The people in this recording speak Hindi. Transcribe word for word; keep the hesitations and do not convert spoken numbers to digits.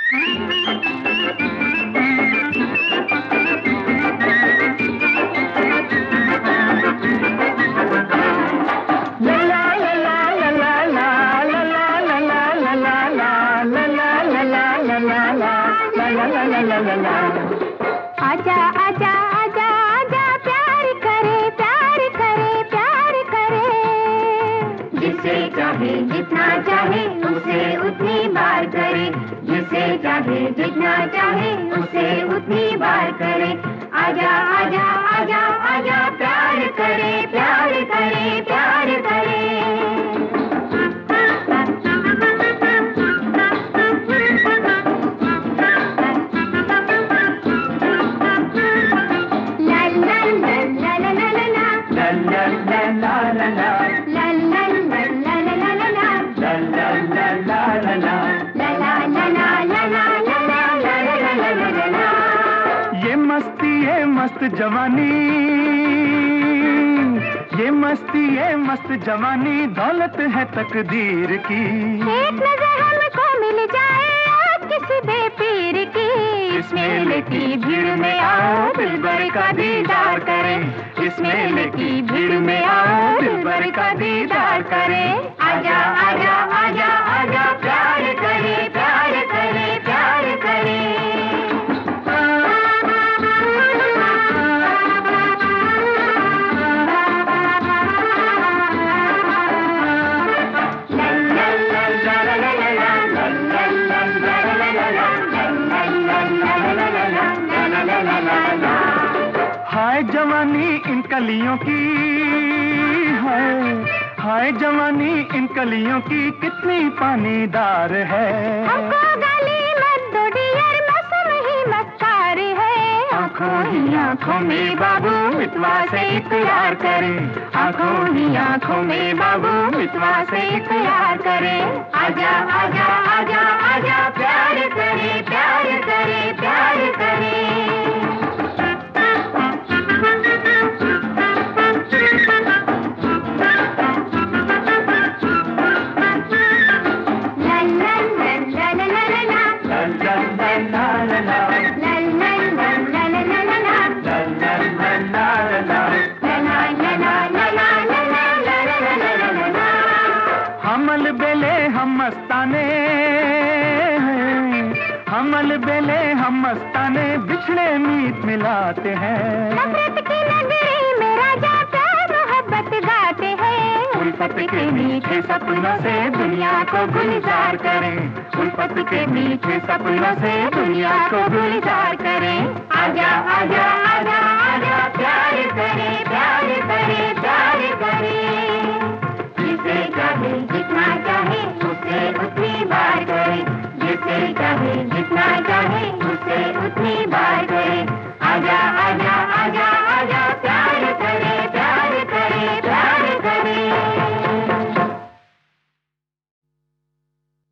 आजा आजा आजा आजा प्यार करे प्यार करे प्यार करे, जिसे चाहे जितना चाहे उसे उतनी बार करे, जिसे चाहे जितना चाहे उसे उतनी बार करे। आजा आजा आजा आजा प्यार करे प्यार करे प्यार करे। ये मस्ती ये मस्त जवानी, ये मस्ती ये मस्त जवानी दौलत है तकदीर की। एक नजर हमको मिल जाए आज किसी बेपीर की, इस मेले की भीड़ में आओ दिलबर का दीदार करें, इस मेले की भीड़ में आओ दिलबर का दीदार करें। आजा आजा आजा आजा प्यार करे प्यार करे प्यार करे। हाय जवानी इन कलियों की, हाय हाय जवानी इन कलियों की कितनी पानीदार है। हमको गाली मत दो डियर मौसम ही मस्कार है। आँखों ही आँखों में बाबू मितवा से इकरार करें, आँखों ही आँखों में बाबू मितवा से इकरार करें। आजा आजा आजा आजा प्यार करे प्यार करे प्यार करे। हमल बेले हम मस्ताने, हमल बेले हम मस्ताने बिछड़े मीत मिलाते हैं। नफरत की नगरी में राजा प्यार मोहब्बत गाते हैं। उल्फत के मीठे सपनों से दुनिया को गुलजार करें, उल्फत के मीठे सपनों से दुनिया को गुलजार करें। आजा आजा आजा आजा प्यार करे प्यार करे प्यार करे। जिसे चाहे जितना चाहे उसे उतनी बार करे, जिसे चाहे जितना चाहे उसे उतनी बार